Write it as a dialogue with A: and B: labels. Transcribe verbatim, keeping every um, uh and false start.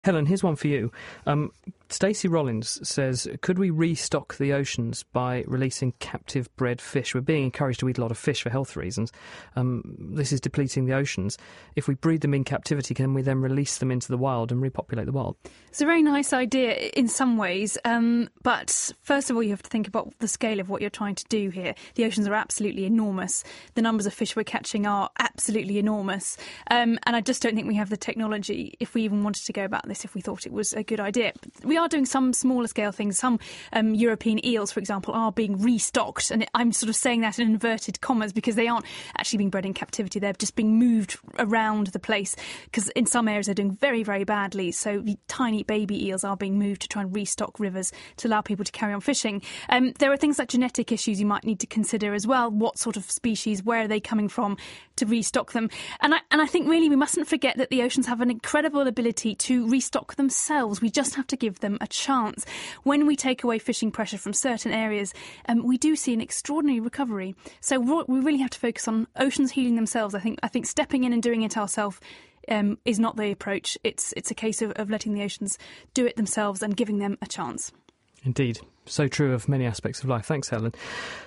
A: Helen, here's one for you. Um, Stacey Rollins says, could we restock the oceans by releasing captive bred fish? We're being encouraged to eat a lot of fish for health reasons. Um, this is depleting the oceans. If we breed them in captivity, can we then release them into the wild and repopulate the wild?
B: It's a very nice idea in some ways, um, but first of all you have to think about the scale of what you're trying to do here. The oceans are absolutely enormous. The numbers of fish we're catching are absolutely enormous, um, and I just don't think we have the technology, if we even wanted to go about this, if we thought it was a good idea. But we are doing some smaller scale things. Some um, European eels, for example, are being restocked, and I'm sort of saying that in inverted commas because they aren't actually being bred in captivity. They're just being moved around the place because in some areas they're doing very, very badly. So the tiny baby eels are being moved to try and restock rivers to allow people to carry on fishing. Um, there are things like genetic issues you might need to consider as well. What sort of species, where are they coming from to restock them? And I, and I think really we mustn't forget that the oceans have an incredible ability to restock themselves. We just have to give them a chance. When we take away fishing pressure from certain areas, um, we do see an extraordinary recovery. So we really have to focus on oceans healing themselves. I think I think stepping in and doing it ourselves um, is not the approach. It's it's a case of, of letting the oceans do it themselves and giving them a chance.
A: Indeed. So true of many aspects of life. Thanks, Helen.